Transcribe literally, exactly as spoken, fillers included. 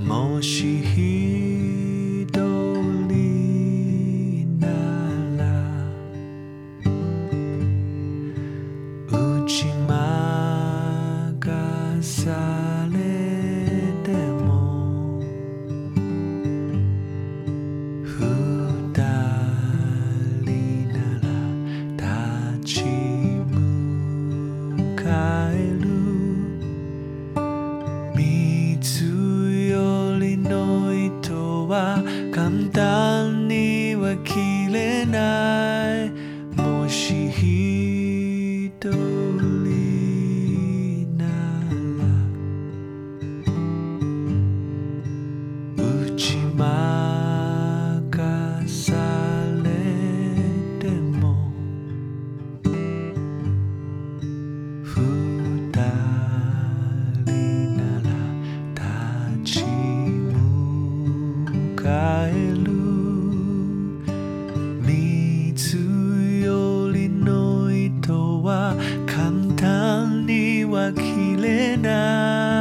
もし一人なら打ち負かされても二人なら立ち向かえる水よりの糸は簡単には切れないもし一人なら打ち負かされても二人なら立ち向かえる水よりの糸は簡単には切れない